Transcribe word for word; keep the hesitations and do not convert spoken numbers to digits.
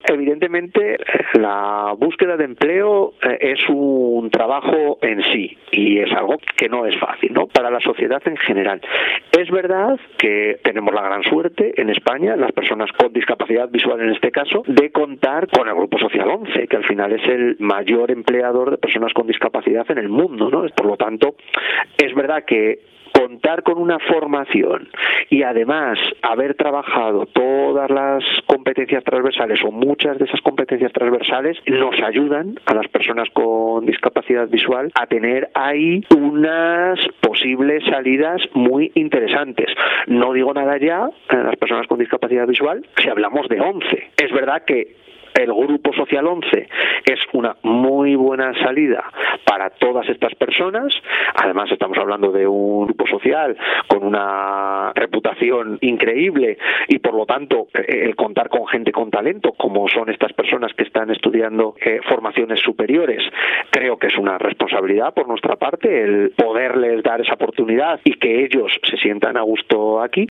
Evidentemente, la búsqueda de empleo es un trabajo en sí y es algo que no es fácil, ¿no? Para la sociedad en general. Es verdad que tenemos la gran suerte en España, las personas con discapacidad visual en este caso, de contar con el Grupo Social once, que al final es el mayor empleador de personas con discapacidad en el mundo, ¿no? Por lo tanto, es verdad que contar con una formación y además haber trabajado todas las competencias transversales o muchas de esas competencias transversales nos ayudan a las personas con discapacidad visual a tener ahí unas posibles salidas muy interesantes. No digo nada ya a las personas con discapacidad visual si hablamos de once. Es verdad que el Grupo Social once es una muy buena salida para todas estas personas. Además, estamos hablando de un grupo social con una reputación increíble y, por lo tanto, el contar con gente con talento, como son estas personas que están estudiando eh, formaciones superiores, creo que es una responsabilidad por nuestra parte el poderles dar esa oportunidad y que ellos se sientan a gusto aquí.